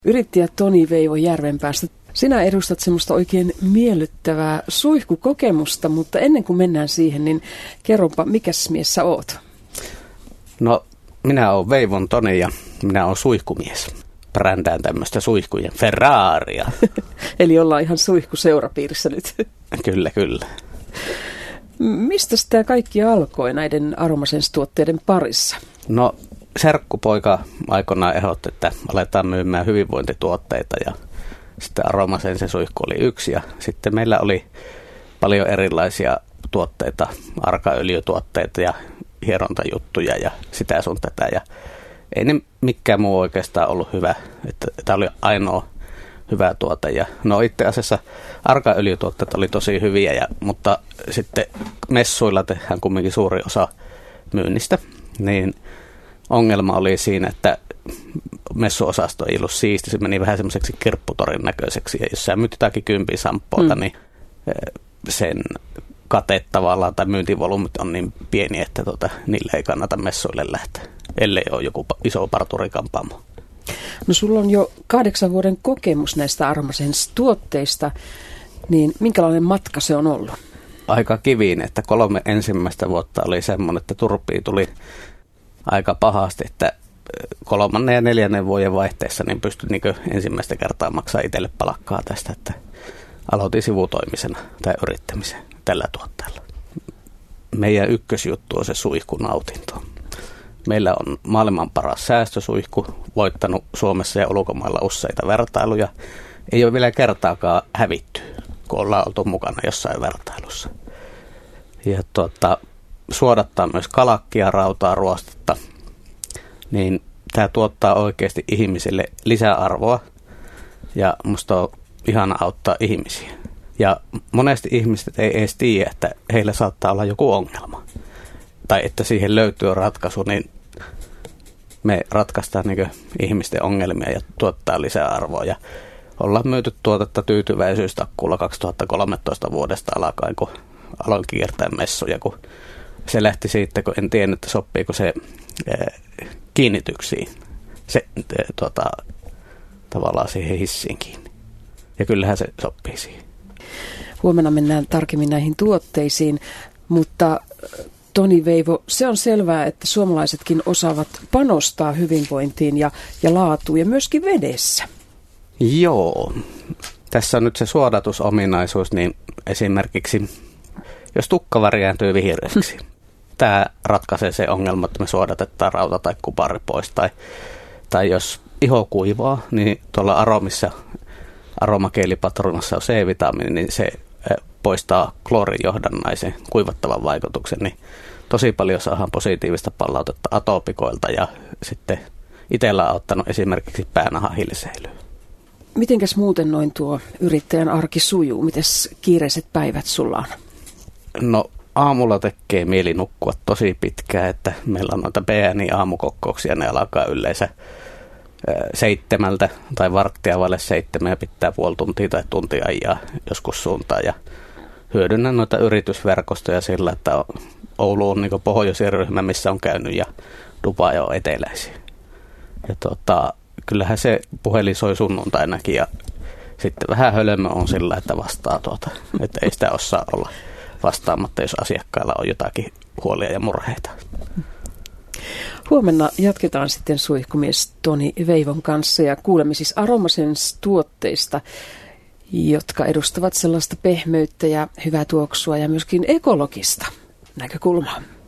Yrittäjä Toni Veivo Järvenpäästä. Sinä edustat semmoista oikein miellyttävää suihkukokemusta, mutta ennen kuin mennään siihen, niin kerropa, mikäs mies sä oot? No, minä olen Veivon Toni ja minä olen suihkumies. Brändään tämmöistä suihkujen Ferraria. Eli ollaan ihan suihkuseurapiirissä nyt. Kyllä. Mistä tämä kaikki alkoi näiden Aromasense-tuotteiden parissa? No, serkkupoika aikoinaan ehdotti, että aletaan myymään hyvinvointituotteita ja sitten Aromasense-suihku oli yksi ja sitten meillä oli paljon erilaisia tuotteita, arkaöljytuotteita ja hierontajuttuja ja sitä sun tätä ja ei ne mikään muu oikeastaan ollut hyvä, että tämä oli ainoa hyvä tuote. Ja no itse asiassa arkaöljytuotteet oli tosi hyviä, mutta sitten messuilla tehdään kumminkin suuri osa myynnistä, niin ongelma oli siinä, että messuosasto ei ollut siisti, se meni vähän semmoiseksi kirpputorin näköiseksi, ja jos sä myyt jotakin 10 samppoota, niin sen kate tavallaan tai myyntivolyymit on niin pieni, että niille ei kannata messuille lähteä, ellei ole joku iso parturikampaamo. No sulla on jo 8 vuoden kokemus näistä Aromasense-tuotteista, niin minkälainen matka se on ollut? Aika kiviin, että 3 ensimmäistä vuotta oli semmoinen, että turpia tuli aika pahasti, että 3. ja 4. vuoden vaihteessa niin pystyi niin ensimmäistä kertaa maksaa itselle palkkaa tästä, että aloitin sivutoimisena tai yrittämisen tällä tuotteella. Meidän ykkösjuttu on se suihkunautinto. Meillä on maailman paras säästösuihku, voittanut Suomessa ja ulkomailla useita vertailuja. Ei ole vielä kertaakaan hävitty, kun ollaan oltu mukana jossain vertailussa. Ja suodattaa myös kalakkia, rautaa, ruostetta. Niin tämä tuottaa oikeasti ihmisille lisäarvoa ja musta on ihana auttaa ihmisiä. Ja monesti ihmiset ei edes tiedä, että heillä saattaa olla joku ongelma. Tai että siihen löytyy ratkaisu, niin me ratkaistaan niin ihmisten ongelmia ja tuottaa lisää arvoa. Ja ollaan myyty tuotetta tyytyväisyystakkuulla 2013 vuodesta alkaen, kun aloin kiertää messuja, kun se lähti siitä, kun en tiennyt, että sopiiko se kiinnityksiin, se tavallaan siihen hissiin kiinni. Ja kyllähän se sopii siihen. Huomenna mennään tarkemmin näihin tuotteisiin, mutta Toni Veivo, se on selvää, että suomalaisetkin osaavat panostaa hyvinvointiin ja laatuun ja myöskin vedessä. Joo. Tässä on nyt se suodatusominaisuus, niin esimerkiksi jos tukka värjääntyy vihreäksi, tämä ratkaisee se ongelma, että me suodatetaan rauta tai kupari pois. Tai jos iho kuivaa, niin tuolla aromissa, aromakeelipatronassa on C-vitamiini, niin se poistaa kloorinjohdannaisen kuivattavan vaikutuksen, niin tosi paljon saadaan positiivista palautetta atopikoilta ja sitten itsellä on ottanut esimerkiksi päänahan hilseilyyn. Mitenkäs muuten noin tuo yrittäjän arki sujuu? Mites kiireiset päivät sulla on? No aamulla tekee mieli nukkua tosi pitkään, että meillä on noita BNI-aamukokouksia, ne alkaa yleensä 7 tai 6:15 ja pitää puoli tuntia tai tuntia ajaa joskus suuntaan ja hyödynnän noita yritysverkostoja sillä, että Oulu on niin pohjoisin ryhmä, missä on käynyt ja Dubai on eteläisiä. Ja kyllähän se puhelin soi sunnuntainakin ja sitten vähän hölmö on sillä, että vastaa että ei sitä osaa olla vastaamatta, jos asiakkailla on jotakin huolia ja murheita. Huomenna jatketaan sitten suihkumies Toni Veivon kanssa ja kuulemme siis Aromasense-tuotteista, jotka edustavat sellaista pehmeyttä ja hyvää tuoksua ja myöskin ekologista näkökulmaa.